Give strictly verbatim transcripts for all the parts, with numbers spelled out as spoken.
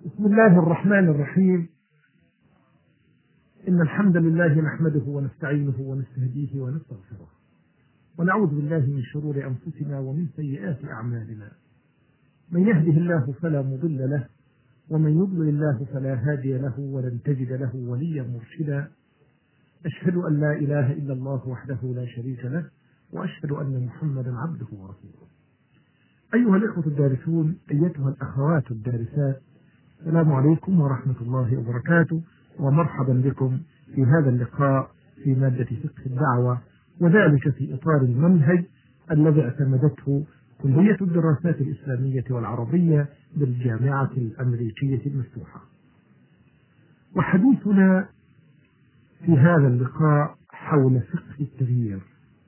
بسم الله الرحمن الرحيم. إن الحمد لله نحمده ونستعينه ونستهديه ونستغفره، ونعوذ بالله من شرور أنفسنا ومن سيئات أعمالنا. من يهده الله فلا مضل له، ومن يضلل الله فلا هادي له، ولن تجد له وليا مرشدا. أشهد أن لا إله إلا الله وحده لا شريك له، وأشهد أن محمدا عبده ورسوله. أيها الإخوة الدارسون، أيتها الأخوات الدارسات، السلام عليكم ورحمة الله وبركاته، ومرحبا بكم في هذا اللقاء في مادة فقه الدعوة، وذلك في إطار المنهج الذي اعتمدته كلية الدراسات الإسلامية والعربية بالجامعة الأمريكية المفتوحة. وحديثنا في هذا اللقاء حول فقه التغيير،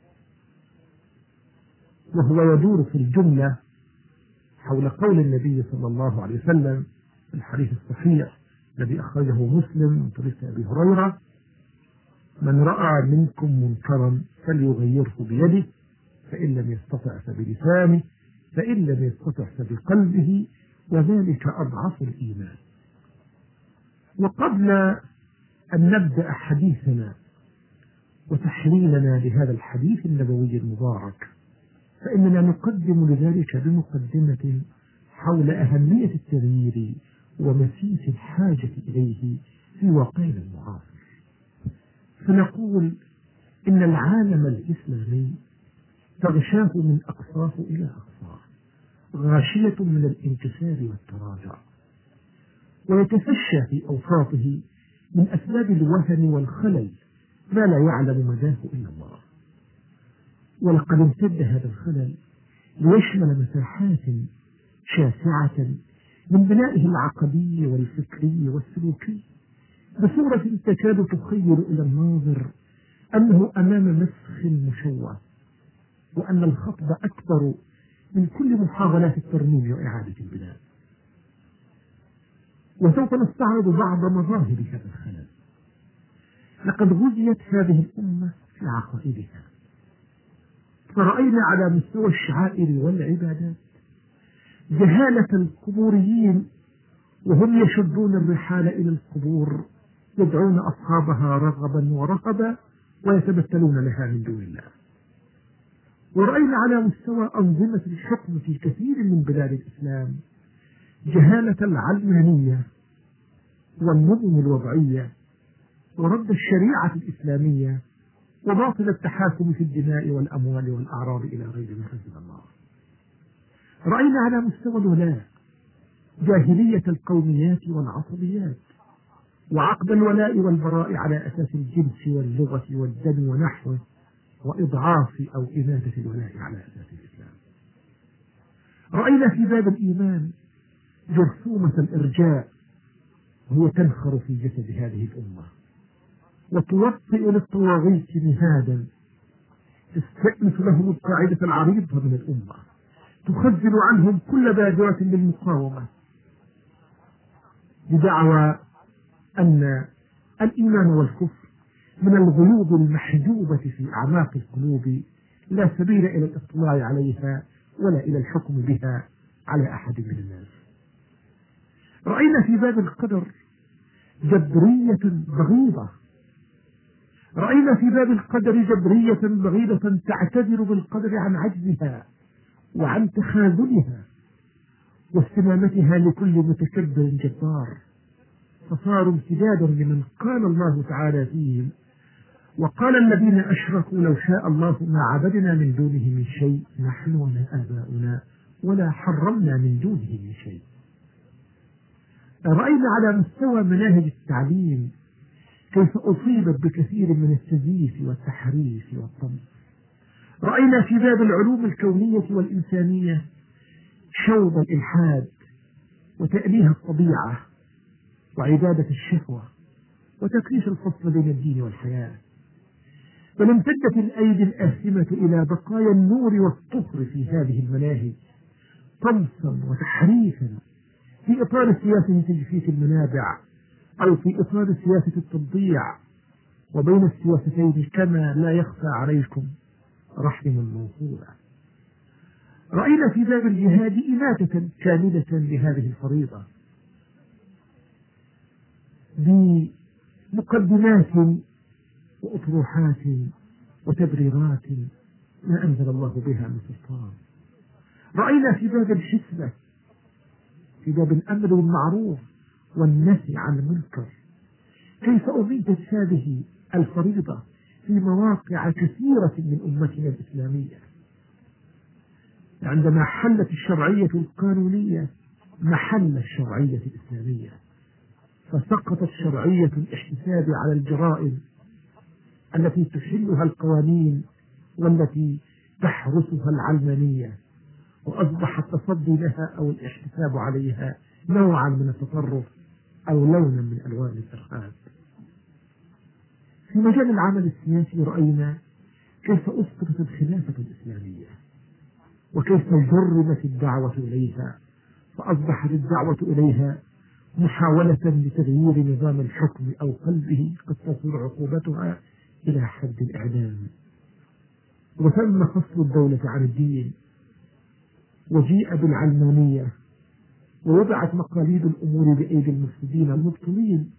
وهو يدور في الجملة حول قول النبي صلى الله عليه وسلم في الحديث الصحيح الذي أخرجه مسلم من طريق أبي هريرة: من رأى منكم منكرا فليغيره بيده، فإن لم يستطع فبلسانه، فإن لم يستطع فبقلبه، وذلك أضعف الإيمان. وقبل أن نبدأ حديثنا وتحليلنا لهذا الحديث النبوي المبارك، فإننا نقدم لذلك بمقدمة حول أهمية التغيير ومسيس الحاجة إليه في واقعنا المعاصر. فنقول إن العالم الإسلامي تغشاه من أقصاه إلى أقصاه، غاشية من الانكسار والتراجع، ويتفشى في أوساطه من أسباب الوهن والخلل ما لا يعلم مداه إلا الله. ولقد امتد هذا الخلل ليشمل مساحات شاسعة من بنائه العقدي والفكري والسلوكي، بصورة تكاد تخيل إلى الناظر أنه أمام مسخ مشوه، وأن الخطب أكبر من كل محاولات الترميم وإعادة البناء. وسوف نستعرض بعض مظاهر هذا الخلل. لقد غزيت هذه الأمة في عقائدها، فرأينا على مستوى الشعائر والعبادات جهالة القبوريين، وهم يشدون الرحال إلى القبور يدعون أصحابها رغبا ورهبا ويتبتلون لها من دون الله. ورأينا على مستوى أنظمة الحكم في كثير من بلاد الإسلام جهالة العلمانية والنظم الوضعية ورد الشريعة الإسلامية وباطل التحاكم في الدماء والأموال والأعراض إلى غير ما أنزل الله. رأينا على مستوى الولاء جاهلية القوميات والعصبيات، وعقد الولاء والبراء على أساس الجنس واللغة والدم ونحوه، وإضعاف أو إماتة الولاء على أساس الإسلام. رأينا في باب الإيمان جرثومة الإرجاء، وهي تنخر في جسد هذه الأمة وتوطئ للطواغيت مهادا، تستأنس لهم القاعدة العريضة من الأمة، تخزن عنهم كل بادرة للمقاومة، بدعوى أن الإيمان والكفر من الغيوض المحجوبة في أعماق القلوب، لا سبيل إلى الاطلاع عليها ولا إلى الحكم بها على أحد من الناس. رأينا في باب القدر جبرية بغيضة، رأينا في باب القدر جبرية بغيضة تعتذر بالقدر عن عجزها وعن تخاذلها واستمامتها لكل متكبر جبار، فصاروا امتدادا لمن قال الله تعالى فيهم: وقال الذين أشركوا لو شاء الله ما عبدنا من دونه من شيء نحن ولا آباؤنا ولا حرمنا من دونه من شيء. رأينا على مستوى مناهج التعليم كيف أصيبت بكثير من التزييف والتحريف والطمس. رأينا في باب العلوم الكونية والإنسانية شوب الإلحاد وتأليه الطبيعة وعبادة الشهوة وتكليف الفصل بين الدين والحياة. بل امتدت الأيدي الآثمة إلى بقايا النور والطهر في هذه المناهج طمسا وتحريفا في إطار سياسة تجفيف المنابع أو في إطار سياسة التضييع، وبين السياستين كما لا يخفى عليكم رحم موصولة. رأينا في باب الجهاد إماتة كاملة لهذه الفريضة، بمقدمات وأطروحات وتبريرات ما أنزل الله بها من سلطان. رأينا في باب الحسبة، في باب الأمر بالمعروف والنهي عن المنكر، كيف أميدت هذه الفريضة في مواقع كثيرة من أمتنا الإسلامية. عندما حلت الشرعية القانونية محل الشرعية الإسلامية، فسقطت شرعية الاحتساب على الجرائم التي تحلها القوانين والتي تحرسها العلمانية، وأصبح التصدي لها أو الاحتساب عليها نوعا من التطرف أو لونا من ألوان الإرهاب. في مجال العمل السياسي رأينا كيف أسقطت الخلافة الإسلامية وكيف جرمت الدعوة إليها، فأصبحت الدعوة إليها محاولة لتغيير نظام الحكم أو قلبه قد تصل عقوبتها إلى حد الإعدام. وتم فصل الدولة عن الدين، وجيء بالعلمانية ووضعت مقاليد الأمور بأيدي المفسدين المبطلين.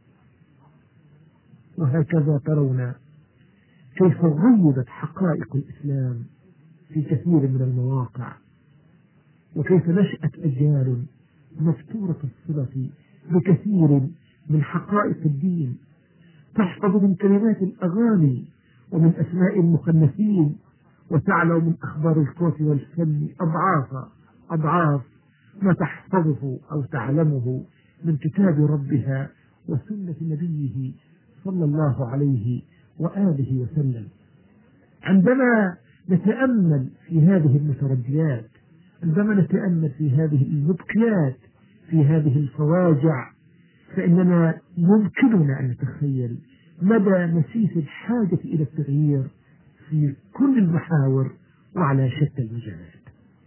وهكذا ترون كيف غيبت حقائق الإسلام في كثير من المواقع، وكيف نشأت أجيال مفتورة الصلة بكثير من حقائق الدين، تحفظ من كلمات الأغاني ومن أسماء المخنثين، وتعلم من أخبار القوة والفن أضعاف أضعاف ما تحفظه أو تعلمه من كتاب ربها وسنة نبيه صلى الله عليه وآله وسلم. عندما نتأمل في هذه المترديات، عندما نتأمل في هذه المبكيات، في هذه الفواجع، فإننا يمكننا أن نتخيل مدى مسيس الحاجة إلى التغيير في كل المحاور وعلى شتى المجالات.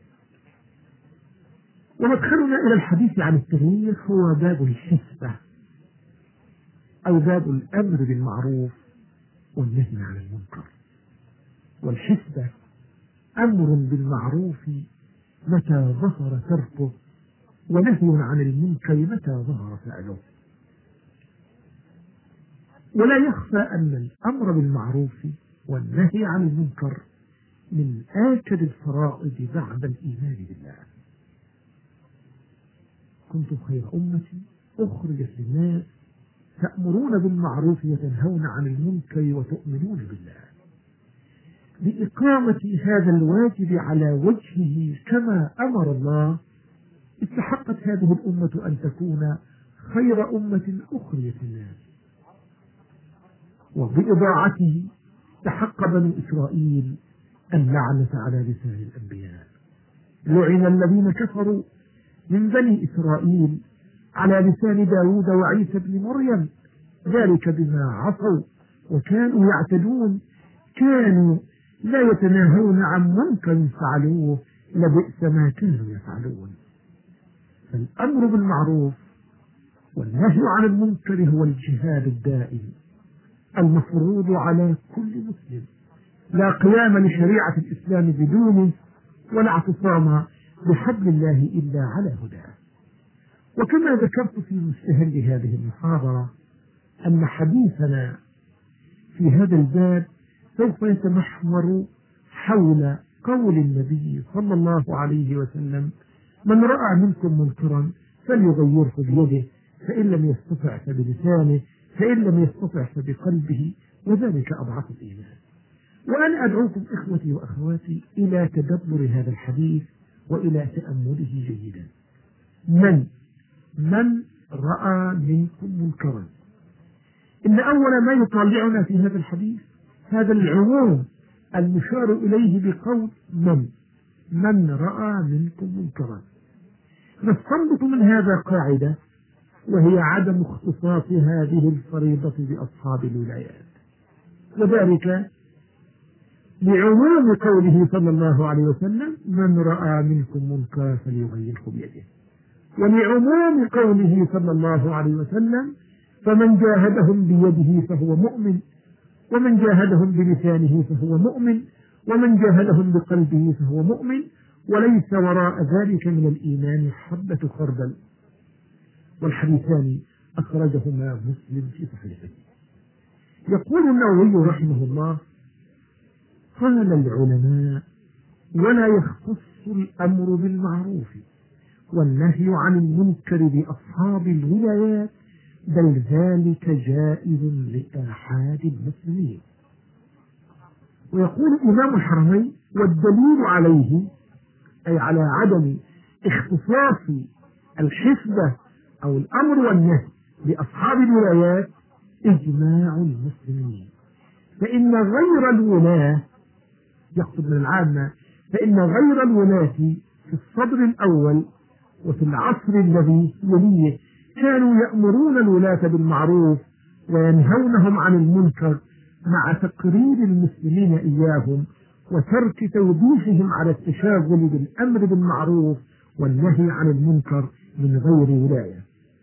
ومدخلنا إلى الحديث عن التغيير هو باب الحسبة أو باب الأمر بالمعروف والنهي عن المنكر. والحسبة أمر بالمعروف متى ظهر تركه، ونهي عن المنكر متى ظهر فعله. ولا يخفى أن الأمر بالمعروف والنهي عن المنكر من آكد الفرائض بعد الإيمان بالله. كنتم خير أمة أخرجت للناس تأمرون بالمعروف وتنهون عن المنكر وتؤمنون بالله. لإقامة هذا الواجب على وجهه كما أمر الله، استحقت هذه الأمة أن تكون خير أمة أخرجت للناس. وبإضاعته استحق بنو إسرائيل اللعنة على لسان الأنبياء. لعن الذين كفروا من بني إسرائيل على لسان داود وعيسى بن مريم، ذلك بما عصوا وكانوا يعتدون، كانوا لا يتناهون عن منكر فعلوه لبئس ما كانوا يفعلون. فالأمر بالمعروف والنهي عن المنكر هو الجهاد الدائم المفروض على كل مسلم، لا قيام لشريعة الإسلام بدونه، ولا اعتصام بحبل الله إلا على هداه. وكما ذكرت في مستهل هذه المحاضرة أن حديثنا في هذا الباب سوف يتمحور حول قول النبي صلى الله عليه وسلم: من رأى منكم منكرا فليغيره بيده، فإن لم يستطع فبلسانه، فإن لم يستطع فبقلبه، وذلك أضعف الإيمان. وأنا أدعوكم إخوتي وأخواتي إلى تدبر هذا الحديث وإلى تأمله جيدا. من من رأى منكم منكرا، إن أول ما يطالعنا في هذا الحديث هذا العموم المشار إليه بقول من من رأى منكم منكرا. نستنبط من هذا قاعدة، وهي عدم اختصاص هذه الفريضة بأصحاب الولايات، وذلك لعموم قوله صلى الله عليه وسلم: من رأى منكم منكرا فليغيره بيده، ولعموم قوله صلى الله عليه وسلم: فمن جاهدهم بيده فهو مؤمن، ومن جاهدهم بلسانه فهو مؤمن، ومن جاهدهم بقلبه فهو مؤمن، وليس وراء ذلك من الإيمان حبة خردل. والحديثان أخرجهما مسلم في صحيحه. يقول النووي رحمه الله: قال العلماء: ولا يختص الأمر بالمعروف والنهي عن المنكر بأصحاب الولايات، بل ذلك جائز لآحاد المسلمين. ويقول إمام الحرمين: والدليل عليه، أي على عدم اختصاص الحسبة أو الأمر والنهي بأصحاب الولايات، إجماع المسلمين، فإن غير الولاة، يقصد من العامة، فإن غير الولاة في الصدر الأول وفي العصر الذي يليه كانوا يأمرون الولاة بالمعروف وينهونهم عن المنكر، مع تقرير المسلمين إياهم وترك توبيخهم على التشاغل بالأمر بالمعروف والنهي عن المنكر من غير ولاية.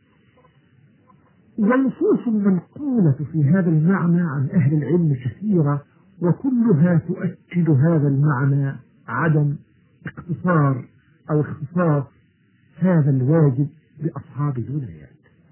والنصوص المنقولة في هذا المعنى عن أهل العلم كثيرة، وكلها تؤكد هذا المعنى، عدم اقتصار أو اختصاص هذا الواجب بأصحاب الولايات.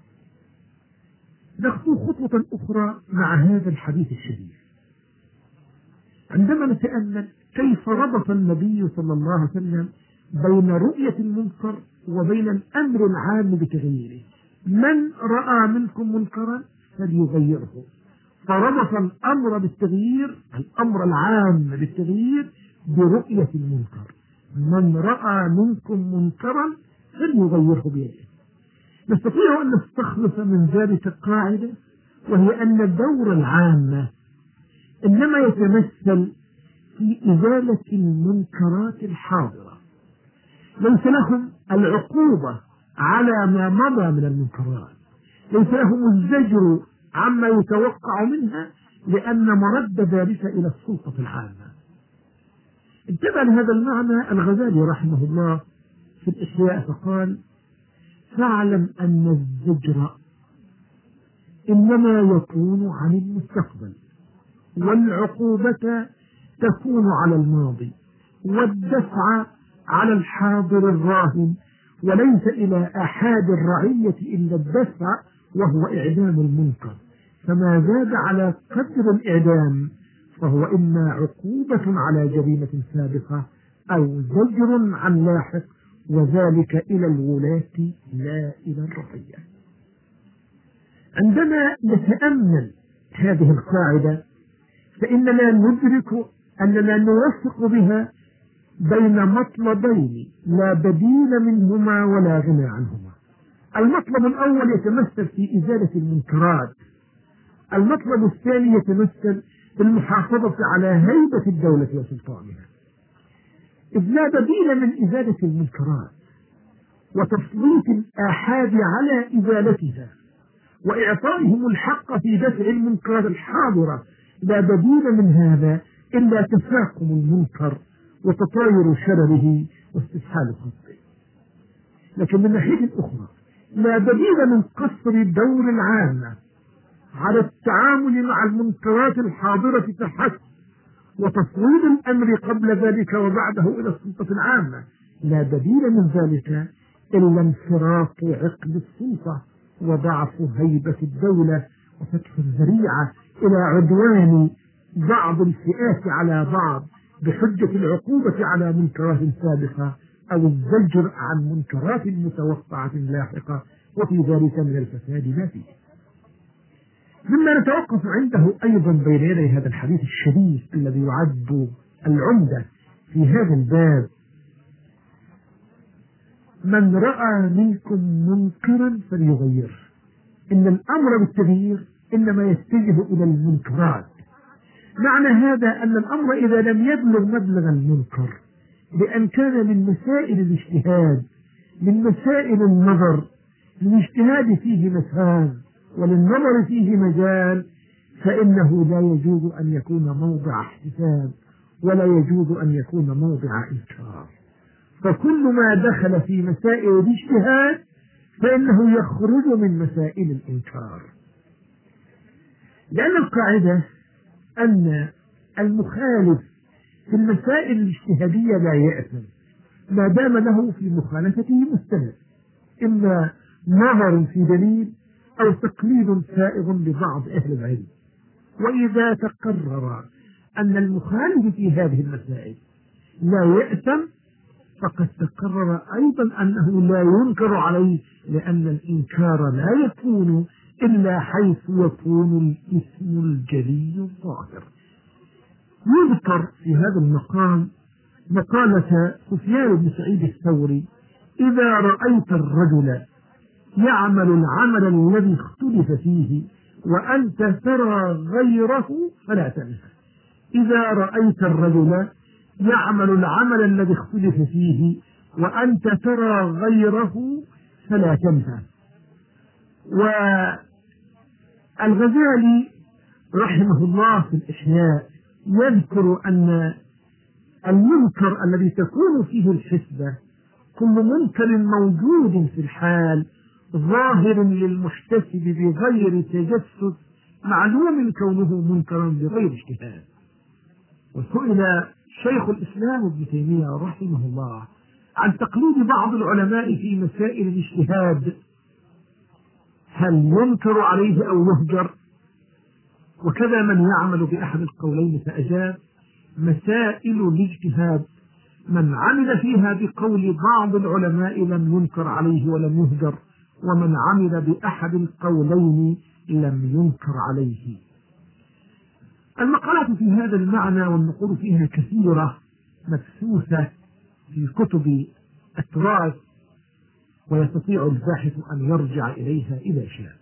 نخطو خطوة أخرى مع هذا الحديث الشريف عندما نتأمل كيف ربط النبي صلى الله عليه وسلم بين رؤية المنكر وبين الأمر العام بتغييره. من رأى منكم منكرا فليغيره، فربط الأمر بالتغيير، الأمر العام بالتغيير، برؤية المنكر. من رأى منكم منكرا فليغيره بيده. نستطيع أن نستخلص من ذلك قاعدة، وهي أن الدور العامة إنما يتمثل في إزالة المنكرات الحاضرة، ليس لهم العقوبة على ما مضى من المنكرات، ليس لهم الزجر عما يتوقع منها، لأن مرد ذلك إلى السلطة العامة. انتبه لهذا المعنى الغزالي رحمه الله في الإحياء فقال: فاعلم أن الزجر إنما يكون عن المستقبل، والعقوبة تكون على الماضي، والدفع على الحاضر الراهن، وليس إلى أحد الرعية إلا الدفع وهو إعدام المنكر، فما زاد على قدر الإعدام فهو إما عقوبة على جريمة سابقة أو زجر عن لاحق، وذلك إلى الولاة لا إلى الرعية. عندما نتأمل هذه القاعدة فإننا ندرك أننا نوفق بها بين مطلبين لا بديل منهما ولا غنى عنهما. المطلب الأول يتمثل في إزالة المنكرات، المطلب الثاني يتمثل في المحافظة على هيبة الدولة وسلطانها. إذ لا بديل من إزالة المنكرات وتسليط الآحاد على إزالتها وإعطائهم الحق في دفع المنكرات الحاضرة، لا بديل من هذا إلا تفاقم المنكر وتطاير شرره واستسهال خطه. لكن من ناحية أخرى لا بديل من قصر الدور العامة على التعامل مع المنكرات الحاضرة فحسب، وتصويب الأمر قبل ذلك وبعده إلى السلطة العامة. لا بديل من ذلك إلا انفراط عقد السلطة وضعف هيبة الدولة وفتح الذريعة إلى عدوان بعض الفئات على بعض بحجة العقوبة على منكرات سابقة أو الزجر عن منكرات متوقعة لاحقة، وفي ذلك من الفساد ما فيه. مما نتوقف عنده أيضا بين يدي هذا الحديث الشريف الذي يعد العمدة في هذا الباب: من رأى منكم منكرا فليغيره. إن الأمر بالتغيير إنما يتجه إلى المنكرات. معنى هذا أن الأمر إذا لم يبلغ مبلغ المنكر بأن كان من مسائل الاجتهاد، من مسائل النظر، للاجتهاد فيه مسام وللنظر فيه مجال، فإنه لا يجوز أن يكون موضع احتساب ولا يجوز أن يكون موضع إنكار. فكل ما دخل في مسائل الاجتهاد فإنه يخرج من مسائل الإنكار، لأن القاعدة أن المخالف في المسائل الاجتهادية لا يأثم ما دام له في مخالفته مستند، إما نظر في دليل أو تقليد سائغ لبعض أهل العلم. وإذا تقرر أن المخالف في هذه المسائل لا يأثم، فقد تقرر أيضا أنه لا ينكر عليه، لأن الإنكار لا يكون إلا حيث يكون الاسم الجلي الظاهر. يذكر في هذا المقام مقالة سفيان بن سعيد الثوري: إذا رأيت الرجل يعمل العمل الذي اختلف فيه وأنت ترى غيره فلا تنهى. إذا رأيت الرجل يعمل العمل الذي اختلف فيه وأنت ترى غيره فلا تنهى. والغزالي رحمه الله في الإحياء يذكر أن المنكر الذي تكون فيه الحسبة كل منكر موجود في الحال ظاهر للمحتسب بغير تجسس معلوم كونه منكرا بغير اجتهاد. وسئل شيخ الإسلام ابن تيمية رحمه الله عن تقليد بعض العلماء في مسائل الاجتهاد، هل ينكر عليه أو يهجر؟ وكذا من يعمل بأحد القولين فأجاب: مسائل الاجتهاد من عمل فيها بقول بعض العلماء لم ينكر عليه ولم يهجر، ومن عمل بأحد القولين لم ينكر عليه. المقالات في هذا المعنى والنقول فيها كثيرة مبثوثة في كتب التراث، ويستطيع الباحث أن يرجع إليها إذا شاء.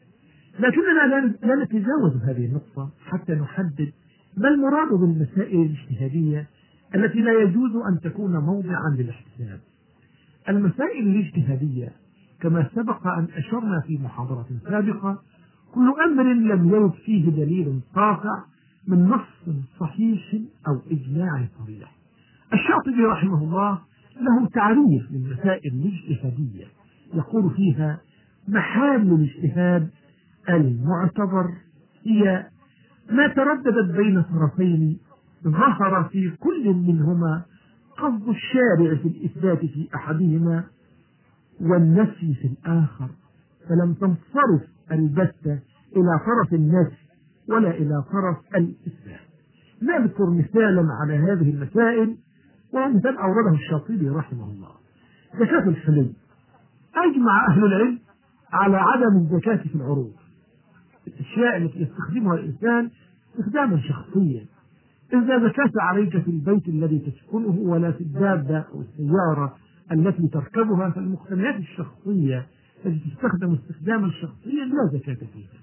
لكننا لا نتجاوز هذه النقطة حتى نحدد ما المراد بالمسائل الاجتهادية التي لا يجوز أن تكون موضعا للاحتساب. المسائل الاجتهادية كما سبق أن أشرنا في محاضرة سابقة كل أمر لم يرد فيه دليل قاطع من نص صحيح أو إجماع صريح. الشاطبي رحمه الله له تعريف للمسائل الاجتهادية يقول فيها: محال الاجتهاد المعتبر هي ما ترددت بين طرفين ظهر في كل منهما قصد الشارع في الإثبات في أحدهما والنفي في الآخر، فلم تنصرف البتة إلى طرف النفي ولا إلى طرف الإثبات. نذكر مثالا على هذه المسائل، ومثال أورده الشاطبي رحمه الله: زكاة الحلي. أجمع أهل العلم على عدم الزكاة في العروض، الأشياء التي يستخدمها الإنسان استخداما شخصيا. إذا زكاة عليك في البيت الذي تسكنه ولا في الدابة أو السيارة التي تركبها، فالمقتنيات الشخصية التي تستخدم استخداما شخصيا لا زكاة فيها.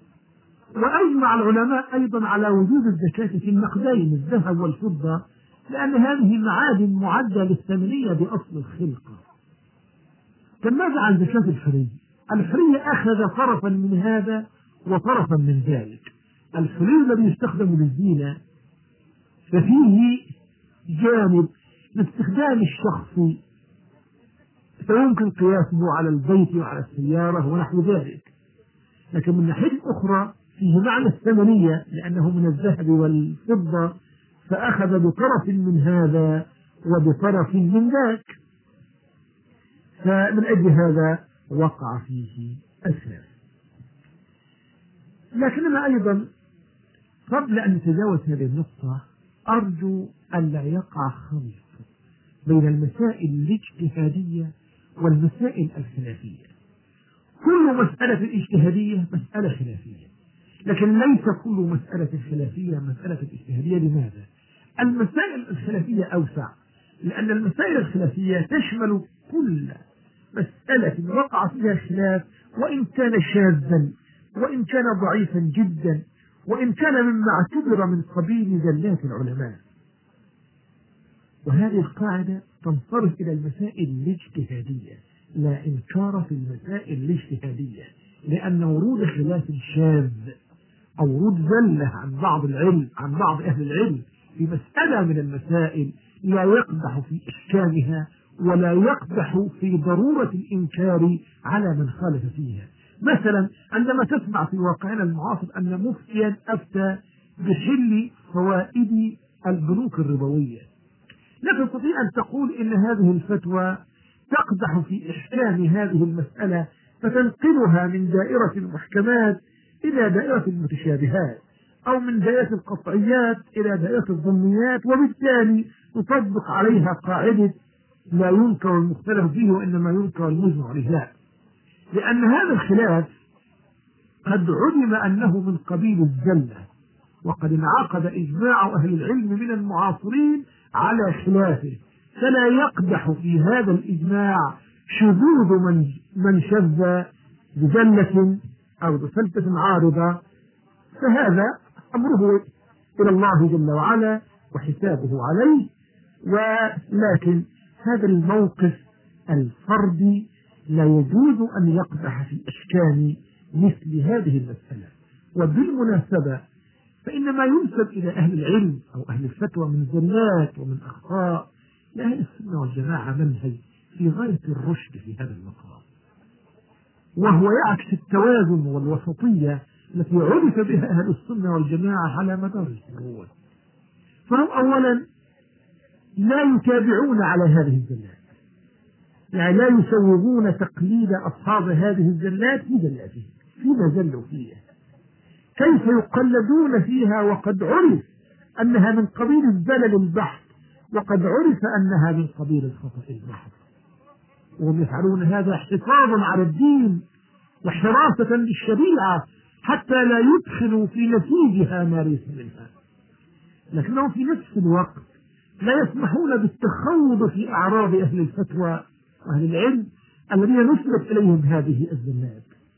وأجمع العلماء أيضا على وجوب الزكاة في النقدين الذهب والفضة، لأن هذه معادن معدة للثمنية بأصل الخلقة. فماذا عن زكاة الحري؟ الحري أخذ طرفا من هذا وطرفا من ذلك. الحري الذي يستخدم للزينة ففيه جانب الاستخدام الشخصي فيمكن قياسه على البيت وعلى السيارة ونحو ذلك، لكن من ناحية أخرى فيه معنى الثمنية لأنه من الذهب والفضة، فأخذ بطرف من هذا وبطرف من ذاك، فمن أجل هذا وقع فيه الخلاف. لكننا أيضا قبل أن نتجاوز هذه النقطة أرجو أن لا يقع خلط بين المسائل الاجتهادية والمسائل الخلافية. كل مسألة الاجتهادية مسألة خلافية، لكن ليس كل مسألة الخلافية مسألة الاجتهادية. لماذا؟ المسائل الخلافية أوسع، لأن المسائل الخلافية تشمل كل مسألة وقع فيها خلاف، وإن كان شاذا وإن كان ضعيفا جدا وإن كان مما اعتبر من قبيل زلات العلماء. وهذه القاعدة تنصرف إلى المسائل الاجتهادية، لا إنكار في المسائل الاجتهادية، لأن ورود خلاف شاذ أو ورود زلة عن بعض العلم عن بعض أهل العلم في مسألة من المسائل لا يقدح في إحكامها ولا يقدح في ضرورة الإنكار على من خالف فيها. مثلا عندما تسمع في واقعنا المعاصر أن مفتيا أفتى بحل فوائد البنوك الربوية، لا تستطيع أن تقول إن هذه الفتوى تقدح في إحكام هذه المسألة فتنقلها من دائرة المحكمات إلى دائرة المتشابهات، أو من دائرة القطعيات إلى دائرة الظنيات، وبالتالي تطبق عليها قاعدة لا ينكر المختلف فيه وإنما ينكر المجمع عليه. لا، لأن هذا الخلاف قد علم أنه من قبيل الزلة، وقد انعقد إجماع أهل العلم من المعاصرين على خلافه، فلا يقدح في هذا الإجماع شذوذ من من شذ بزلة أو بفلسفة عارضة، فهذا أمره إلى الله جل وعلا وحسابه عليه. ولكن هذا الموقف الفردي لا يجوز أن يقدح في إحكام مثل هذه المسألة. وبالمناسبة فإن ما ينسب إلى أهل العلم أو أهل الفتوى من زلات ومن أخطاء لأهل السنة والجماعة منهج في غاية الرشد في هذا المقام، وهو يعكس التوازن والوسطية التي عرف بها أهل السنة والجماعة على مدار القرون. فهم أولا لا يتابعون على هذه الزلات، يعني لا يسوغون تقليد أصحاب هذه الزلات في زلاتهم فيما زلوا فيه. كيف يقلدون فيها وقد عرف أنها من قبيل الزلل البحث، وقد عرف أنها من قبيل الخطأ البحث، وهم يفعلون هذا حفاظا على الدين وحراسة للشريعة حتى لا يدخلوا في نسيجها ما ليس منها، لكنهم في نفس الوقت لا يسمحون بالتخوض في أعراض أهل الفتوى وأهل العلم الذين نسبت إليهم هذه الزلات.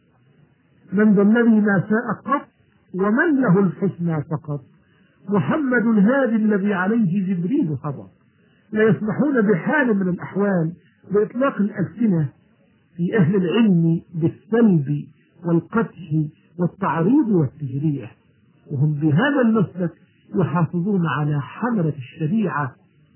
من ذا الذي ما شاء قط ومن له الحسنى فقط، محمد الهادي الذي عليه جبريل هبط. لا يسمحون بحال من الأحوال بإطلاق الألسنة في أهل العلم بالسلب والقدح والتعريض والتجريح، وهم بهذا المسلك يحافظون على حملة الشريعة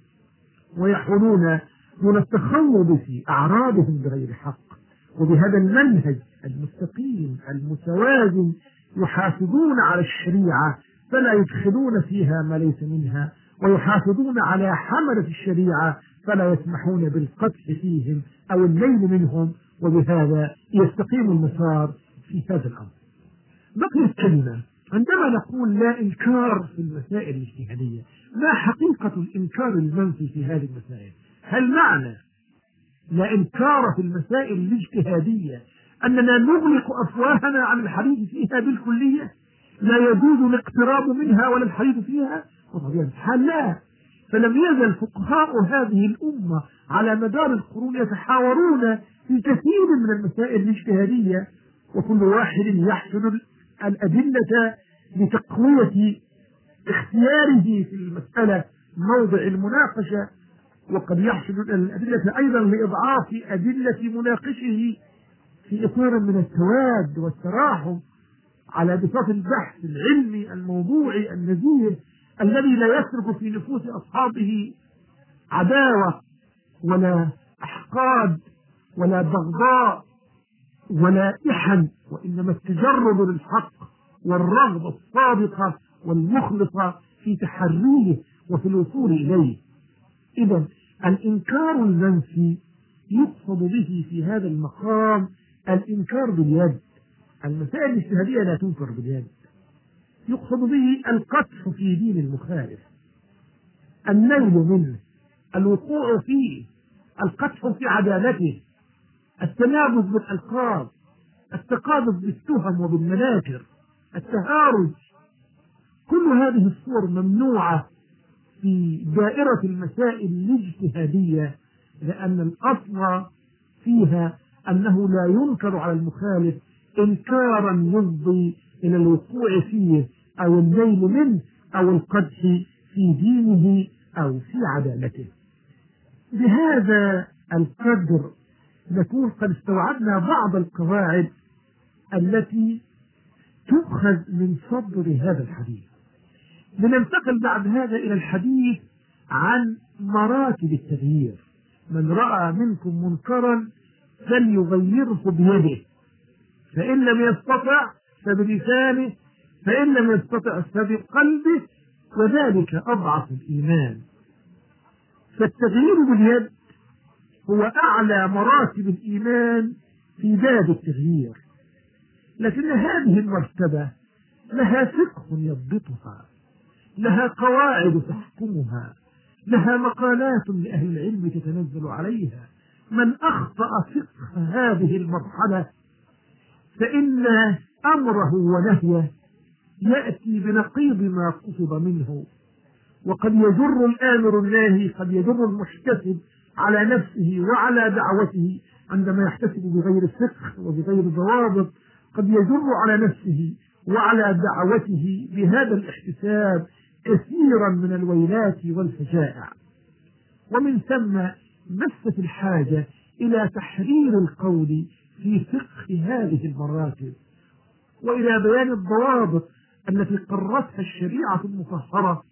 ويحولون دون التخوض في أعراضهم بغير حق. وبهذا المنهج المستقيم المتوازن يحافظون على الشريعة فلا يدخلون فيها ما ليس منها، ويحافظون على حملة الشريعة فلا يسمحون بالقدح فيهم أو الليل منهم، وبهذا يستقيم المسار في هذا الأمر. بقي الكلمة عندما نقول لا إنكار في المسائل الاجتهادية، ما حقيقة الإنكار المنفي في هذه المسائل؟ هل معنى لا إنكار في المسائل الاجتهادية أننا نغلق أفواهنا عن الحديث فيها بالكلية، لا يجوز الاقتراب منها ولا الحديث فيها؟ وطبيعة الحال لا. فلم يزل فقهاء هذه الأمة على مدار القرون يتحاورون في كثير من المسائل الاجتهادية، وكل واحد يحسن الأدلة لتقوية اختياره في المسألة موضع المناقشة، وقد يحسن الأدلة أيضا لإضعاف أدلة مناقشه في إطار من التواد والتراحم على بساط البحث العلمي الموضوعي النزيه الذي لا يترك في نفوس أصحابه عداوة ولا أحقاد ولا بغضاء ولا إحن، وإنما التجرد للحق والرغبة الصادقة والمخلصة في تحريه وفي الوصول إليه. إذا الإنكار المنفي يقصد به في هذا المقام الإنكار باليد. المسائل الاجتهادية لا تنكر باليد، يقصد به القدح في دين المخالف، النيل منه، الوقوع فيه، القدح في عدالته، التنابذ بالألقاب، التقاذف بالتهم وبالمناكر، التهارج. كل هذه الصور ممنوعة في دائرة المسائل الاجتهادية، لأن الأصل فيها أنه لا ينكر على المخالف إنكارا يفضي إلى الوقوع فيه أو النيل منه أو القدح في دينه أو في عدالته. بهذا القدر نكون قد استوعبنا بعض القواعد التي تؤخذ من صدر هذا الحديث. لننتقل بعد هذا إلى الحديث عن مراتب التغيير. من رأى منكم منكرا فليغيره بيده، فإن لم يستطع فبلسانه، فإن لم يستطع فبقلبه، وذلك أضعف الإيمان. فالتغيير باليد هو أعلى مراتب الإيمان في باب التغيير، لكن هذه المرتبة لها فقه يضبطها، لها قواعد تحكمها، لها مقالات لأهل العلم تتنزل عليها. من أخطأ فقه هذه المرحلة فإن أمره ونهيه يأتي بنقيض ما قصد منه، وقد يجر الآمر الناهي، قد يجر المحتسب على نفسه وعلى دعوته عندما يحتسب بغير فقه وبغير ضوابط، قد يجر على نفسه وعلى دعوته بهذا الاحتساب كثيرا من الويلات والفجائع. ومن ثم مست الحاجة إلى تحرير القول في فقه هذه المراتب، وإلى بيان الضوابط التي قررتها الشريعة المطهرة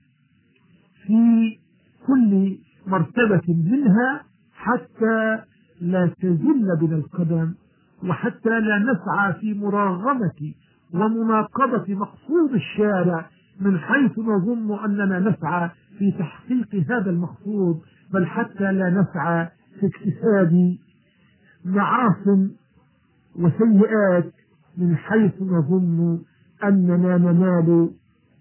في كل مرتبة منها، حتى لا تزل بنا القدم، وحتى لا نسعى في مراغمة ومناقضة مقصود الشارع من حيث نظن أننا نسعى في تحقيق هذا المقصود، بل حتى لا نسعى في اكتساب معاصٍ وسيئات من حيث نظن أننا ننال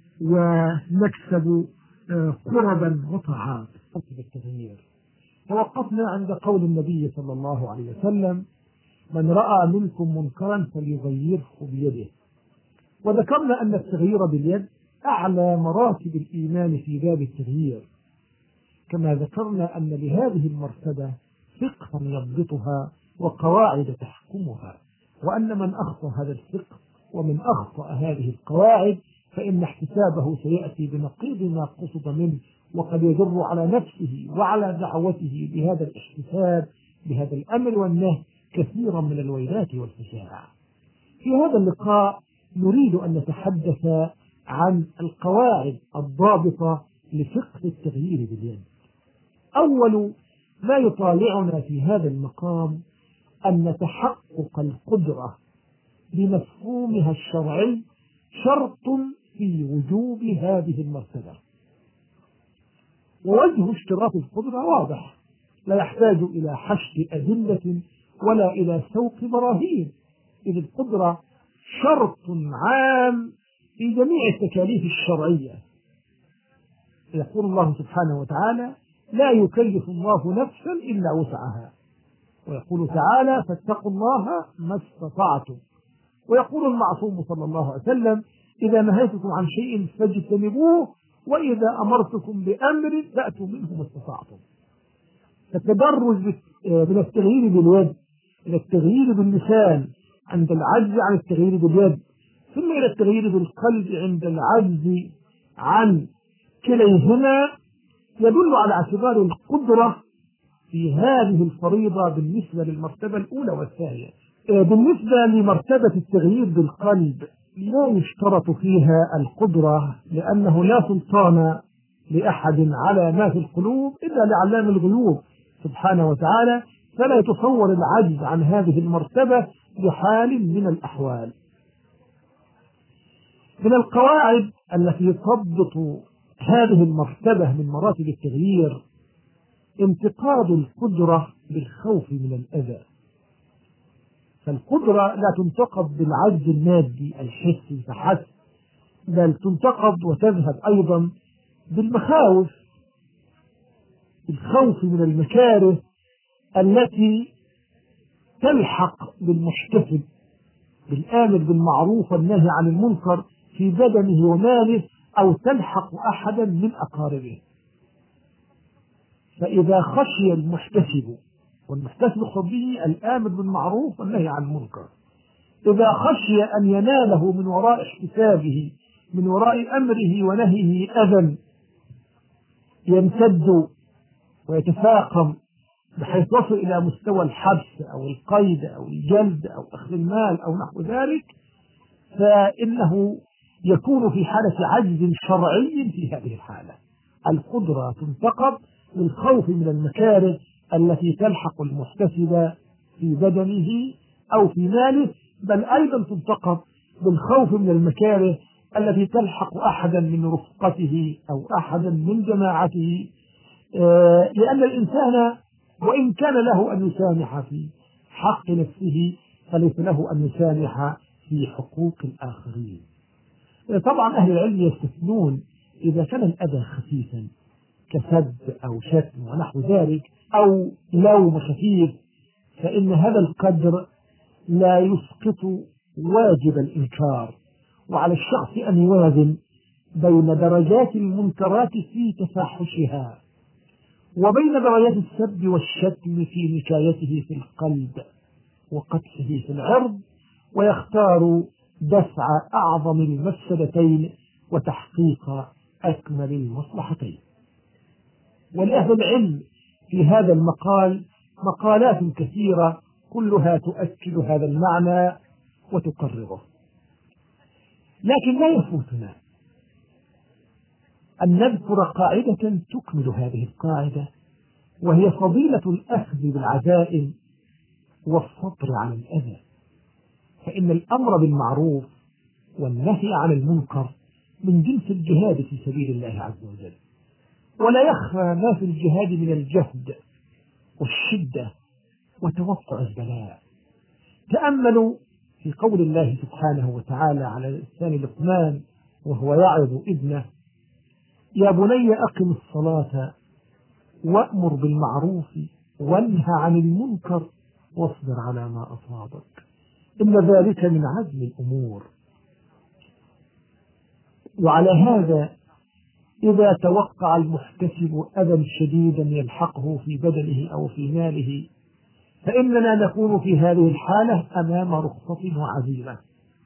ونكسب قربا وطاعات. التغيير توقفنا عند قول النبي صلى الله عليه وسلم: من رأى منكم منكرا فليغيره بيده. وذكرنا أن التغيير باليد أعلى مراتب الإيمان في باب التغيير، كما ذكرنا أن لهذه المرتبة فقها يضبطها وقواعد تحكمها، وأن من أخطأ هذا الفقه ومن أخطأ هذه القواعد فإن احتسابه سيأتي بنقيض ما قصد منه، وقد يجر على نفسه وعلى دعوته بهذا الاحتساب بهذا الأمر والنهي كثيرا من الويلات والفجائع. في هذا اللقاء نريد أن نتحدث عن القواعد الضابطة لفقه التغيير باليد. أول ما يطالعنا في هذا المقام أن تحقق القدرة بمفهومها الشرعي شرط في وجوب هذه المرتبة، ووجه اشتراط القدرة واضح، لا يحتاج إلى حشد أدلة ولا إلى سوق براهين، إذ القدرة شرط عام في جميع التكاليف الشرعية. يقول الله سبحانه وتعالى: لا يكلف الله نفسا إلا وسعها، ويقول تعالى: فاتقوا الله ما استطعتم، ويقول المعصوم صلى الله عليه وسلم: إذا نهيتكم عن شيء فاجتنبوه، وإذا أمرتكم بأمر فأتوا منه ما استطعتم. فالتدرج من التغيير باليد إلى التغيير باللسان عند العجز عن التغيير باليد، ثم إلى التغيير بالقلب عند العجز عن كليهما، يدل على اعتبار القدرة في هذه الفريضة بالنسبة للمرتبة الأولى والثانية. بالنسبة لمرتبة التغيير بالقلب لا يشترط فيها القدرة، لأنه لا سلطان لأحد على ما في القلوب إلا لعلام الغيوب سبحانه وتعالى، فلا يتصور العجز عن هذه المرتبة بحال من الأحوال. من القواعد التي تضبط هذه المرتبة من مراتب التغيير انتقاد القدرة بالخوف من الأذى. فالقدرة لا تنتقد بالعجز المادي الحسي فحسب، بل تنتقد وتذهب أيضا بالمخاوف، الخوف من المكاره التي تلحق بالمحتسب بالآمر بالمعروف والنهي عن المنكر في بدنه وماله، أو تلحق أحدا من أقاربه. فإذا خشي المحتسب، والمحتسب به الآمر بالمعروف والنهي عن المنكر، إذا خشي أن يناله من وراء احتسابه من وراء أمره ونهيه أذى يمتد ويتفاقم بحيث يصل إلى مستوى الحبس أو القيد أو الجلد أو أخذ المال أو نحو ذلك، فإنه يكون في حالة عجز شرعي. في هذه الحالة القدرة تنتقد بالخوف من المكاره التي تلحق المحتسب في بدنه أو في ماله، بل أيضا تنتقد بالخوف من المكاره التي تلحق أحدا من رفقته أو أحدا من جماعته، لأن الإنسان وإن كان له أن يسامح في حق نفسه فليس له أن يسامح في حقوق الآخرين. طبعا أهل العلم يستثنون إذا كان الأذى خفيفا كسب أو شتم ونحو ذلك أو لوم خفيف، فإن هذا القدر لا يسقط واجب الإنكار، وعلى الشخص أن يوازن بين درجات المنكرات في تفاحشها وبين درجات السب والشتم في نكايته في القلب وقدحه في العرض، ويختار دفع أعظم المفسدتين وتحقيق أكمل المصلحتين. ولأهل العلم في هذا المقال مقالات كثيرة كلها تؤكد هذا المعنى وتقرره، لكن لا يفوتنا أن نذكر قاعدة تكمل هذه القاعدة، وهي فضيلة الأخذ بالعزائم والصبر على الأذى. فإن الأمر بالمعروف والنهي عن المنكر من جنس الجهاد في سبيل الله عز وجل، ولا يخفى ما في الجهاد من الجهد والشدة وتوقع البلاء. تأملوا في قول الله سبحانه وتعالى على لسان لقمان وهو يعظ ابنه: يا بني أقم الصلاة وأمر بالمعروف وانهى عن المنكر واصبر على ما أصابك إن ذلك من عزم الأمور. وعلى هذا إذا توقع المحتسب أذى شديدا يلحقه في بدنه أو في ماله، فإننا نكون في هذه الحالة أمام رخصة وعزيمة.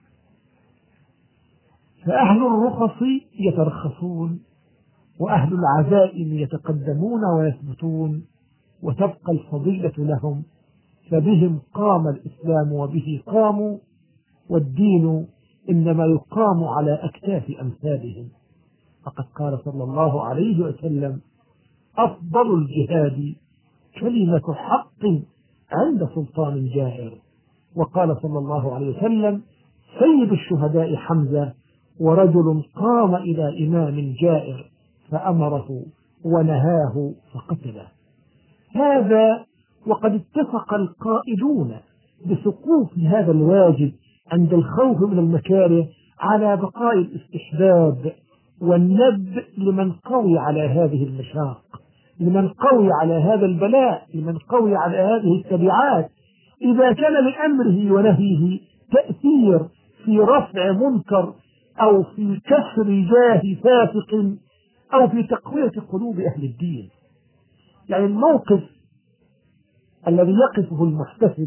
فأهل الرخص يترخصون وأهل العزائم يتقدمون ويثبتون، وتبقى الفضيلة لهم، فبهم قام الإسلام وبه قاموا، والدين إنما يقام على أكتاف أمثالهم. فقد قال صلى الله عليه وسلم: أفضل الجهاد كلمة حق عند سلطان جائر. وقال صلى الله عليه وسلم: سيد الشهداء حمزة، ورجل قام إلى إمام جائر فأمره ونهاه فقتله. هذا وقد اتفق القائلون بسقوط هذا الواجب عند الخوف من المكاره على بقاء الاستحباب والندب لمن قوي على هذه المشاق، لمن قوي على هذا البلاء، لمن قوي على هذه التبعات، إذا كان لأمره ونهيه تأثير في رفع منكر أو في كسر جاه فاسق أو في تقوية قلوب أهل الدين. يعني الموقف الذي يقفه المحتسب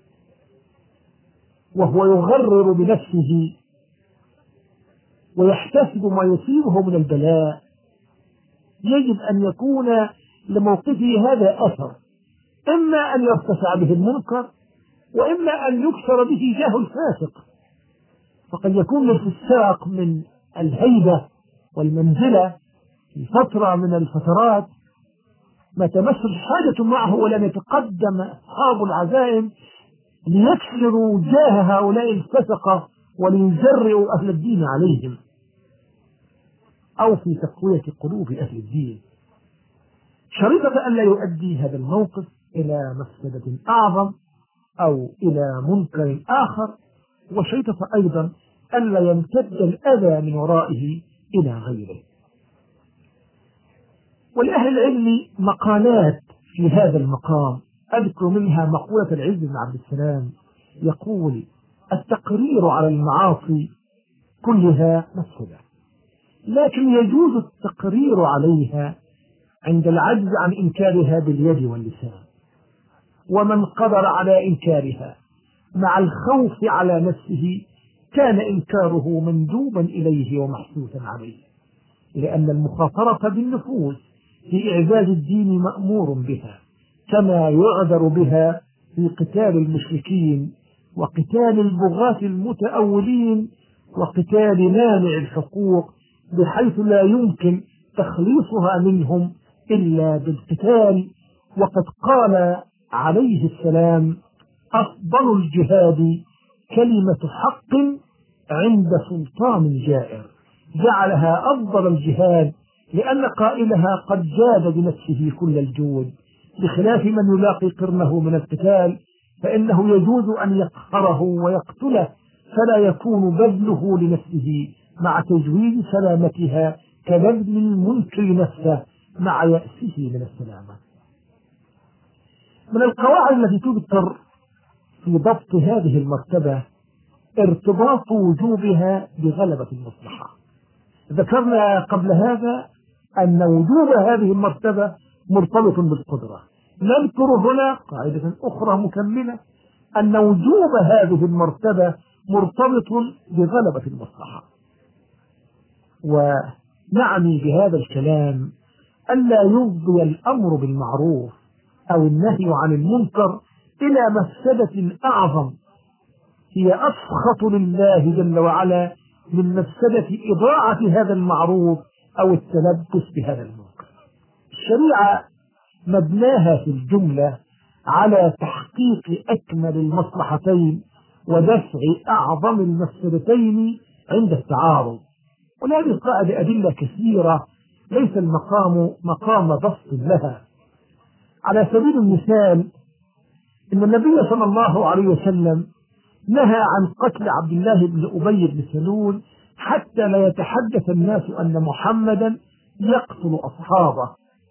وهو يغرر بنفسه ويحتسب ما يصيبه من البلاء، يجب أن يكون لموقفه هذا أثر، إما أن يرتفع به المنكر وإما أن يكسر به جاه الفاسق. فقد يكون للفساق من الهيبة والمنزلة في فترة من الفترات ما تمس الحاجة معه، ولم يتقدم أصحاب العزائم ليكسروا جاه هؤلاء الفسقة وليجرئوا أهل الدين عليهم، أو في تقوية قلوب أهل الدين، شريطة أن لا يؤدي هذا الموقف إلى مفسدة أعظم أو إلى منكر آخر، وشريطة أيضا أن لا يمتد الأذى من ورائه إلى غيره. ولأهل العلم مقالات في هذا المقام، أذكر منها مقولة العز بن عبد السلام يقول: التقرير على المعاصي كلها مفسدة، لكن يجوز التقرير عليها عند العجز عن إنكارها باليد واللسان، ومن قدر على إنكارها مع الخوف على نفسه كان إنكاره مندوبا إليه ومحسوسا عليه، لأن المخاطرة بالنفوس في إعزاز الدين مأمور بها، كما يعذر بها في قتال المشركين وقتال البغاة المتأولين وقتال مانع الحقوق، بحيث لا يمكن تخليصها منهم إلا بالقتال. وقد قال عليه السلام: أفضل الجهاد كلمة حق عند سلطان جائر. جعلها أفضل الجهاد لأن قائلها قد جاد بنفسه كل الجود، بخلاف من يلاقي قرنه من القتال فإنه يجوز أن يقهره ويقتله، فلا يكون بذله لنفسه مع تجويد سلامتها كبذل المنكر نفسه مع يأسه من السلامة. من القواعد التي تذكر في ضبط هذه المرتبة ارتباط وجوبها بغلبة المصلحة. ذكرنا قبل هذا أن وجوب هذه المرتبة مرتبط بالقدرة. نذكر هنا قاعدة أخرى مكملة أن وجوب هذه المرتبة مرتبط بغلبة المصلحة. ونعني بهذا الكلام ألا يفضي الأمر بالمعروف أو النهي عن المنكر إلى مفسدة أعظم هي أسخط لله جل وعلا من مفسدة إضاعة هذا المعروف أو التلبس بهذا المنكر. الشريعة مبناها في الجملة على تحقيق أكمل المصلحتين ودفع أعظم المفسدتين عند التعارض. ولهذه القاعدة أدلة كثيرة ليس المقام مقام بسط لها. على سبيل المثال إن النبي صلى الله عليه وسلم نهى عن قتل عبد الله بن أبي بن سلول حتى لا يتحدث الناس أن محمدا يقتل أصحابه.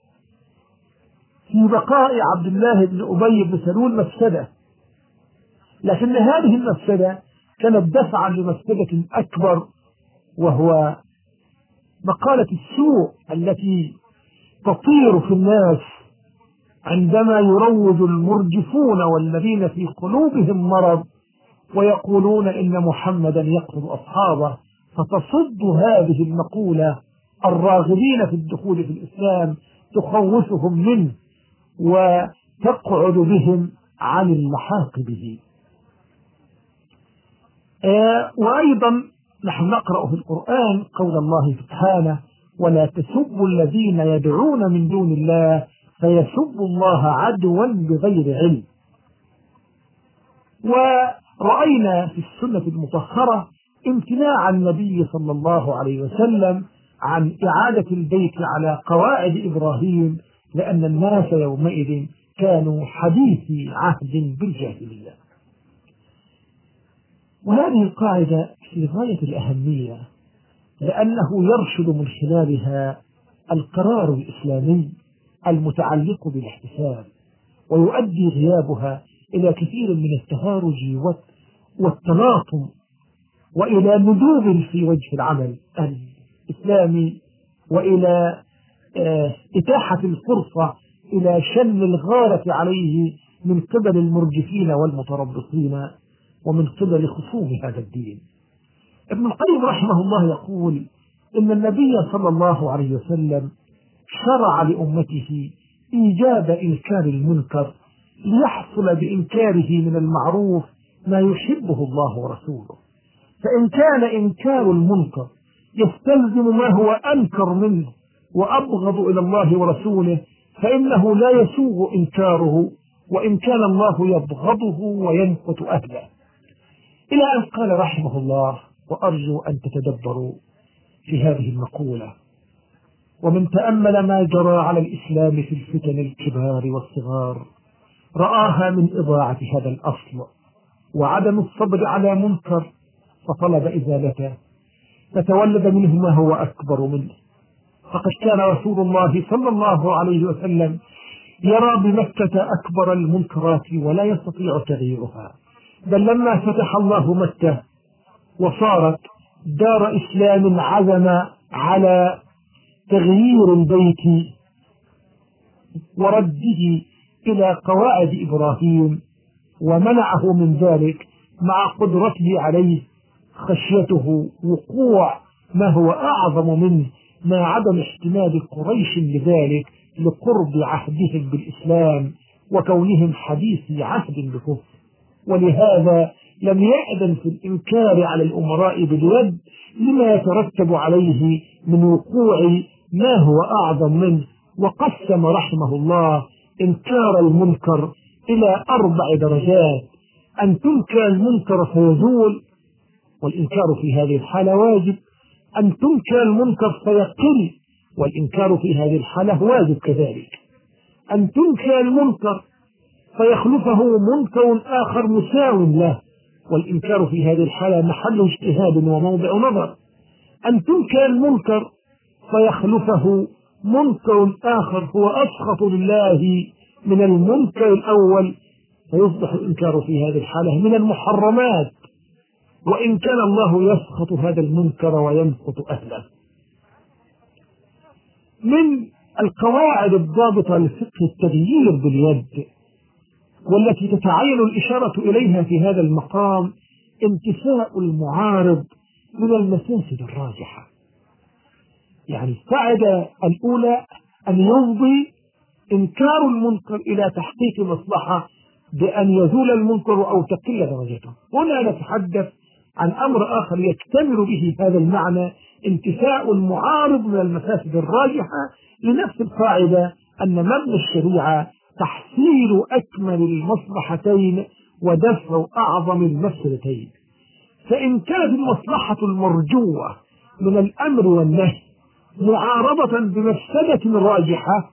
في بقاء عبد الله بن أبي بن سلول مفسدة، لكن هذه المفسدة كانت دفعا لمفسدة أكبر، وهو مقالة السوء التي تطير في الناس عندما يروج المرجفون والذين في قلوبهم مرض ويقولون إن محمدا يقتل أصحابه، فتصد هذه المقولة الراغبين في الدخول في الإسلام تخوفهم منه وتقعد بهم عن اللحاق به. آه وأيضا نحن نقرأ في القرآن قول الله سبحانه: ولا تسبوا الذين يدعون من دون الله فيسبوا الله عدوا بغير علم. ورأينا في السنة المطهرة امتناع النبي صلى الله عليه وسلم عن إعادة البيت على قواعد إبراهيم، لأن الناس يومئذ كانوا حديثي عهد بالجاهلية. وهذه القاعدة في غاية الأهمية، لأنه يرشد من خلالها القرار الإسلامي المتعلق بالاحتساب، ويؤدي غيابها إلى كثير من التهارج والتلاطم وإلى ندوب في وجه العمل الإسلامي، وإلى إتاحة الفرصة إلى شن الغارة عليه من قبل المرجفين والمتربصين ومن قبل خصوم هذا الدين. ابن القيم رحمه الله يقول إن النبي صلى الله عليه وسلم شرع لأمته إيجاب إنكار المنكر ليحصل بإنكاره من المعروف ما يحبه الله ورسوله. فإن كان إنكار المنكر يستلزم ما هو أنكر منه وأبغض إلى الله ورسوله فإنه لا يسوغ إنكاره، وإن كان الله يبغضه ويمقت أهله. إلى أن قال رحمه الله: وأرجو أن تتدبروا في هذه المقولة: ومن تأمل ما جرى على الإسلام في الفتن الكبار والصغار رآها من إضاعة هذا الأصل وعدم الصبر على منكر فطلب إزالته، فتولد منه ما هو أكبر منه. فقد كان رسول الله صلى الله عليه وسلم يرى بمكة أكبر المنكرات ولا يستطيع تغييرها، بل لما فتح الله مكة وصارت دار إسلام عزم على تغيير البيت ورده إلى قواعد إبراهيم ومنعه من ذلك مع قدرته عليه خشيته وقوع ما هو أعظم منه مع عدم احتمال قريش لذلك لقرب عهدهم بالإسلام وكونهم حديثي عهد بكفر. ولهذا لم يأذن في الإنكار على الأمراء باليد لما يترتب عليه من وقوع ما هو أعظم منه. وقسم رحمه الله إنكار المنكر إلى أربع درجات: أن تنكر المنكر فيزول، والإنكار في هذه الحالة واجب; أن تنكر المنكر فيقل، والإنكار في هذه الحالة واجب كذلك; أن تنكر المنكر فيخلفه منكر آخر مساو له، والإنكار في هذه الحالة محل اجتهاد وموضع نظر. أن تنكر المنكر فيخلفه منكر آخر هو أسخط لله من المنكر الأول، فيصبح الإنكار في هذه الحالة من المحرمات، وإن كان الله يسخط هذا المنكر ويمسخط أهله. من القواعد الضابطة لفقه التغيير باليد والتي تتعين الإشارة إليها في هذا المقام انتفاء المعارض من المفاسد الراجحة. يعني القاعدة الأولى أن يفضي إنكار المنكر إلى تحقيق مصلحة بأن يزول المنكر أو تقل درجته. هنا نتحدث عن أمر آخر يكتمل به هذا المعنى، انتفاء المعارض من المفاسد الراجحة، لنفس القاعدة أن مبنى الشريعة تحصيل أكمل المصلحتين ودفع أعظم المفسدتين. فإن كانت المصلحة المرجوة من الأمر والنهي معارضة بمفسدة راجحة،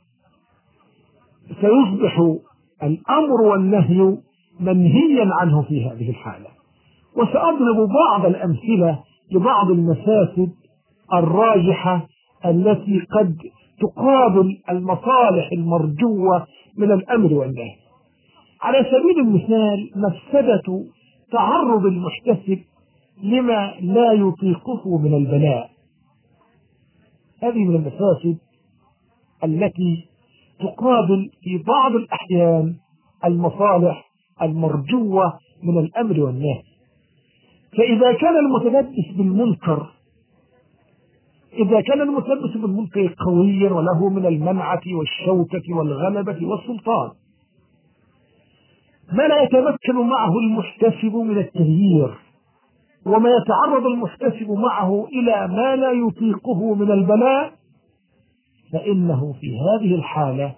سيصبح الأمر والنهي منهيا عنه في هذه الحالة. وسأضرب بعض الأمثلة لبعض المفاسد الراجحة التي قد تقابل المصالح المرجوة من الأمر والنهي. على سبيل المثال مفسدة تعرض المحتسب لما لا يطيقه من البلاء، هذه من المفاسد التي تقابل في بعض الأحيان المصالح المرجوة من الأمر والنهي. فإذا كان المتلبس بالمنكر إذا كان المتلبس بالمنكر قويا وله من المنعة والشوكة والغلبة والسلطان ما لا يتمكن معه المحتسب من التغيير، وما يتعرض المحتسب معه إلى ما لا يطيقه من البلاء، فإنه في هذه الحالة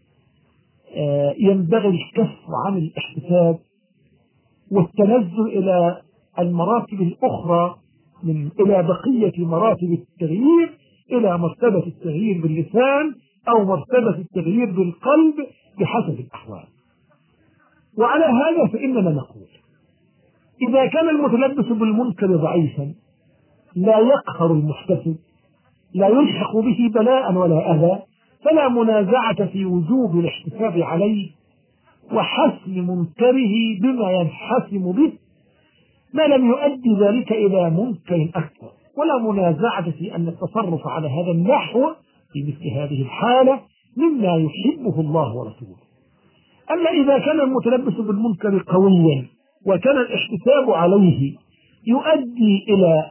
ينبغي الكف عن الاحتساب والتنزل إلى المراتب الأخرى، من إلى بقية مراتب التغيير، إلى مرتبة التغيير باللسان أو مرتبة التغيير بالقلب بحسب الأحوال. وعلى هذا فإننا نقول إذا كان المتلبس بالمنكر ضعيفا لا يقهر المحتسب، لا يلحق به بلاء ولا أذى، فلا منازعة في وجوب الاحتساب عليه وحسم منكره بما ينحسم به ما لم يؤدي ذلك إلى منكر أكثر، ولا منازعة في أن التصرف على هذا النحو في مثل هذه الحالة مما يحبه الله ورسوله. أما إذا كان المتلبس بالمنكر قويا وكان الاحتساب عليه يؤدي إلى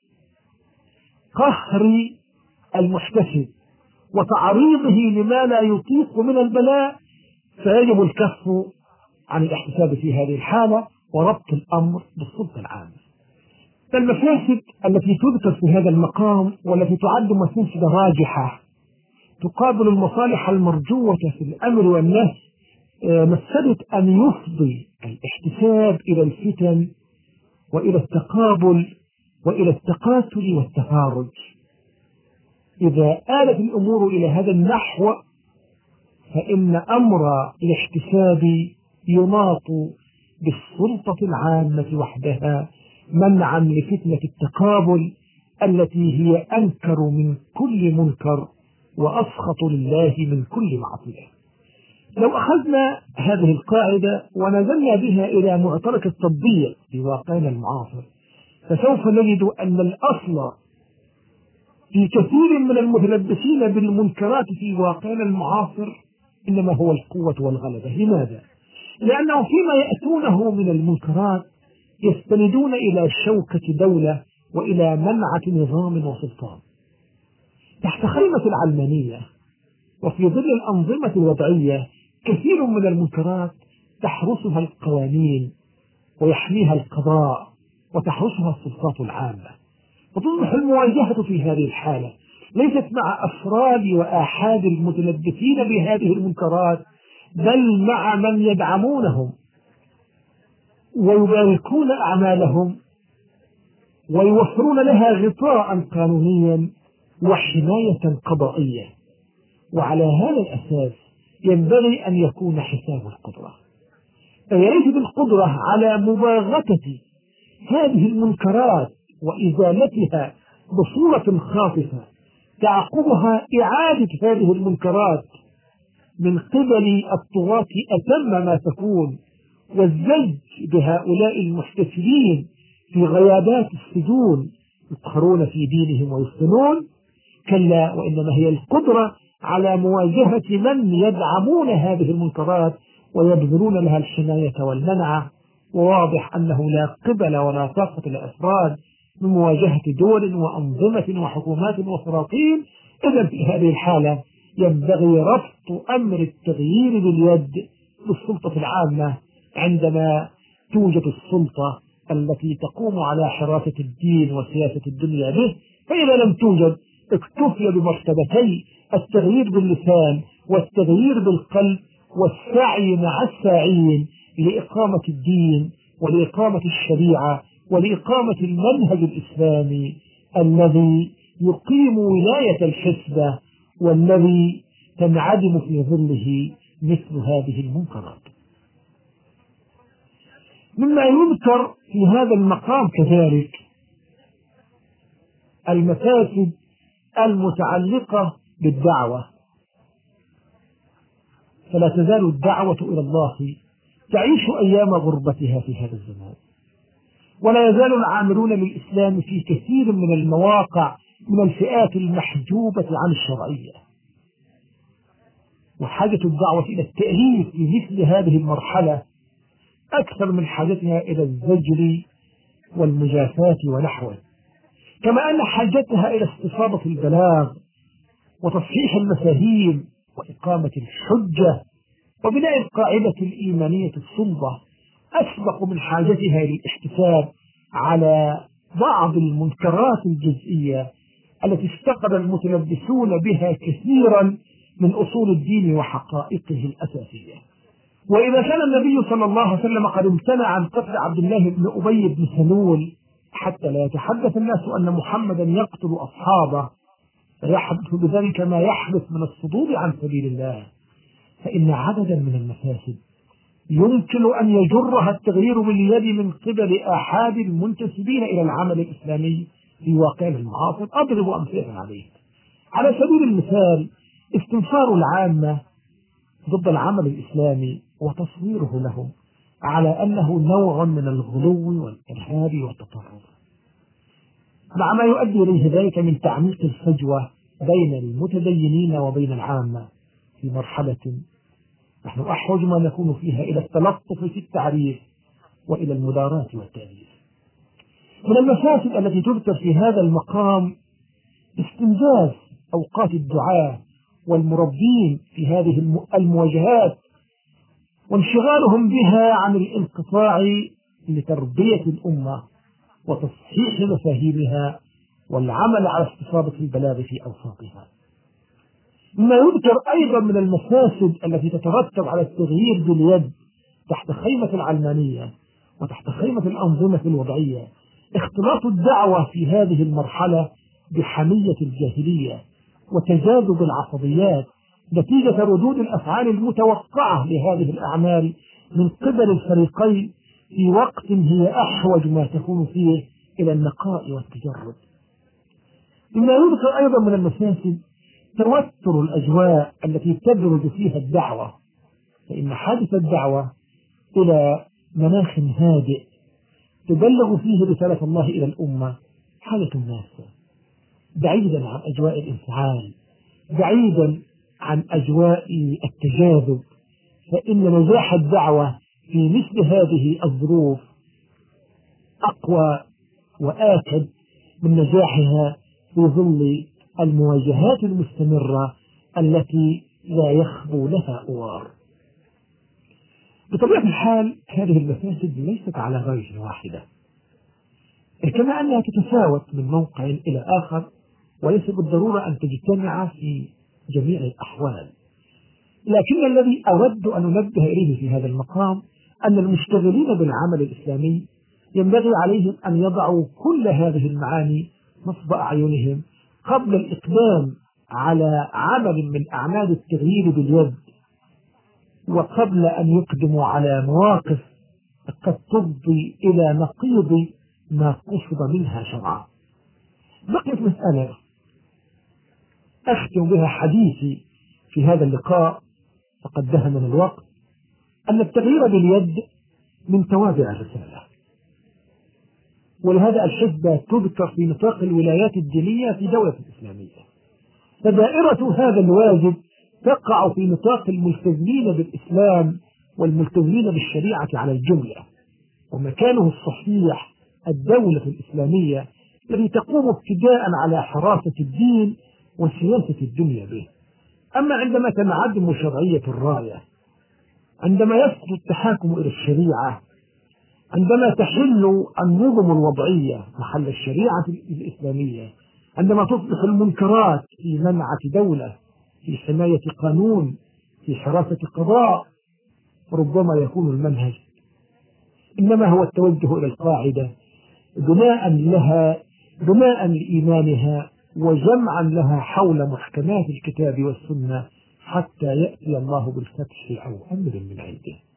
قهر المحتسب وتعريضه لما لا يطيق من البلاء، فيجب الكف عن الاحتساب في هذه الحالة وربط الأمر بالسلطة العامة. فالمفاسد التي تذكر في هذا المقام والتي تعد مفاسد راجحة تقابل المصالح المرجوة في الأمر والنهي، مفسدة أن يفضي الاحتساب إلى الفتن وإلى التقابل وإلى التقاتل والتفارج. إذا آلت الأمور إلى هذا النحو فإن أمر الاحتساب يناط بالسلطة العامة وحدها منعا لفتنة التقابل التي هي أنكر من كل منكر وأسخط لله من كل معصية. لو أخذنا هذه القاعدة ونزلنا بها إلى معترك التطبيق في واقعنا المعاصر، فسوف نجد أن الأصل في كثير من المتلبسين بالمنكرات في واقعنا المعاصر إنما هو القوة والغلبة. لماذا؟ لأنه فيما يأتونه من المنكرات يستندون إلى شوكة دولة وإلى منعة نظام وسلطان. تحت خيمة العلمانية وفي ظل الأنظمة الوضعية كثير من المنكرات تحرسها القوانين ويحميها القضاء وتحرسها السلطات العامة، وتصبح المواجهة في هذه الحالة ليست مع أفراد وآحاد المتلبسين بهذه المنكرات، بل مع من يدعمونهم ويباركون أعمالهم ويوفرون لها غطاء قانونيا وحماية قضائية. وعلى هذا الأساس ينبغي أن يكون حساب القدرة. فيجب القدرة على مباغتة هذه المنكرات وإزالتها بصورة خاطفة تعقبها إعادة هذه المنكرات من قبل الطغاة أتم ما تكون، والزج بهؤلاء المحتسبين في غيابات السجون يقهرون في دينهم ويفتنون. كلا، وإنما هي القدرة على مواجهة من يدعمون هذه المنكرات ويبذلون لها الحماية والمنع. وواضح أنه لا قبل ولا طاقة لأفراد من مواجهة دول وأنظمة وحكومات وسلاطين. إذا في هذه الحالة ينبغي ربط أمر التغيير باليد بالسلطة العامة عندما توجد السلطة التي تقوم على حراسة الدين وسياسة الدنيا به. فإذا لم توجد اكتفي بمرتبتي التغيير باللسان والتغيير بالقلب والسعي مع الساعين لإقامة الدين ولإقامة الشريعة ولإقامة المنهج الإسلامي الذي يقيم ولاية الحسبة والذي تنعدم في ظله مثل هذه المنكرات. مما يذكر في هذا المقام كذلك المفاسد المتعلقة بالدعوة. فلا تزال الدعوة إلى الله تعيش أيام غربتها في هذا الزمان، ولا يزال العاملون للإسلام في كثير من المواقع من الفئات المحجوبة عن الشرعية. وحاجة الدعوة إلى التأليف في مثل هذه المرحلة أكثر من حاجتها إلى الزجر والمجافاة ونحوه، كما أن حاجتها إلى استصابة البلاغ وتصحيح المفاهيم وإقامة الحجة وبناء القاعدة الإيمانية الصلبة أسبق من حاجتها للاحتساب على بعض المنكرات الجزئية التي افتقد المتلبسون بها كثيرا من أصول الدين وحقائقه الأساسية. وإذا كان النبي صلى الله عليه وسلم قد امتنع عن قتل عبد الله بن أبي بن سلول حتى لا يتحدث الناس أن محمدا يقتل أصحابه فيحدث بذلك ما يحدث من الصدود عن سبيل الله، فإن عددا من المفاسد يمكن أن يجرها التغيير باليد من قبل أحد المنتسبين إلى العمل الإسلامي في واقعنا المعاصر. أضرب أمثلة عليه. على سبيل المثال استنفار العامة ضد العمل الإسلامي وتصويره لهم على أنه نوع من الغلو والإرهاب والتطرف، مع ما يؤدي إليه ذلك من تعميق الفجوة بين المتدينين وبين العامة في مرحلة نحن أحوج ما نكون فيها إلى التلطف في التعريف وإلى المداراة والتأليف. من المفاسد التي تذكر في هذا المقام استنزاف أوقات الدعاة والمربين في هذه المواجهات وانشغالهم بها عن الانقطاع لتربية الأمة وتصحيح مفاهيمها والعمل على استصابة البلاغ في أوساطها. مما يذكر أيضا من المفاسد التي تترتب على التغيير باليد تحت خيمة العلمانية وتحت خيمة الأنظمة الوضعية اختلاط الدعوة في هذه المرحلة بحمية الجاهلية وتجاذب العصبيات نتيجة ردود الأفعال المتوقعة لهذه الأعمال من قبل الفريقين في وقت هي أحوج ما تكون فيه إلى النقاء والتجرد. مما يذكر أيضا من المفاسد توتر الأجواء التي تدرج فيها الدعوة، فإن حادث الدعوة إلى مناخ هادئ تبلغ فيه رسالة الله إلى الأمة حالة الناس بعيدا عن أجواء الانفعال، بعيدا عن أجواء التجاذب، فإن نجاح الدعوة في مثل هذه الظروف أقوى وآكد من نجاحها في ظل المواجهات المستمرة التي لا يخبو لها أوار. بطبيعة الحال هذه المفاسد ليست على درجة واحدة، كما أنها تتفاوت من موقع إلى آخر وليس بالضرورة أن تجتمع في جميع الأحوال. لكن الذي أود أن ننبه إليه في هذا المقام أن المشتغلين بالعمل الإسلامي ينبغي عليهم أن يضعوا كل هذه المعاني نصب أعينهم قبل الإقدام على عمل من أعمال التغيير باليد وقبل أن يقدموا على مواقف قد تفضي إلى نقيض ما قصد منها شرعا. بقيت مسألة أختم بها حديثي في هذا اللقاء فقد دهمنا الوقت، أن التغيير باليد من توابع الرسالة، ولهذا الحسبة تذكر في نطاق الولايات الدينية في دولة إسلامية، فدائرة هذا الواجب تقع في نطاق الملتزمين بالإسلام والملتزمين بالشريعة على الجملة، ومكانه الصحيح الدولة الإسلامية التي تقوم ابتداء على حراسة الدين وسياسة الدنيا به. أما عندما تنعدم شرعية الراية، عندما يسقط التحاكم إلى الشريعة، عندما تحل النظم الوضعية محل الشريعة الإسلامية، عندما تصبح المنكرات في منعة دولة، في حماية قانون، في حراسة قضاء، ربما يكون المنهج إنما هو التوجه إلى القاعدة بناء لها بناء لإيمانها وجمعا لها حول محكمات الكتاب والسنة حتى يأتي الله بالفتح أو أمر من عنده.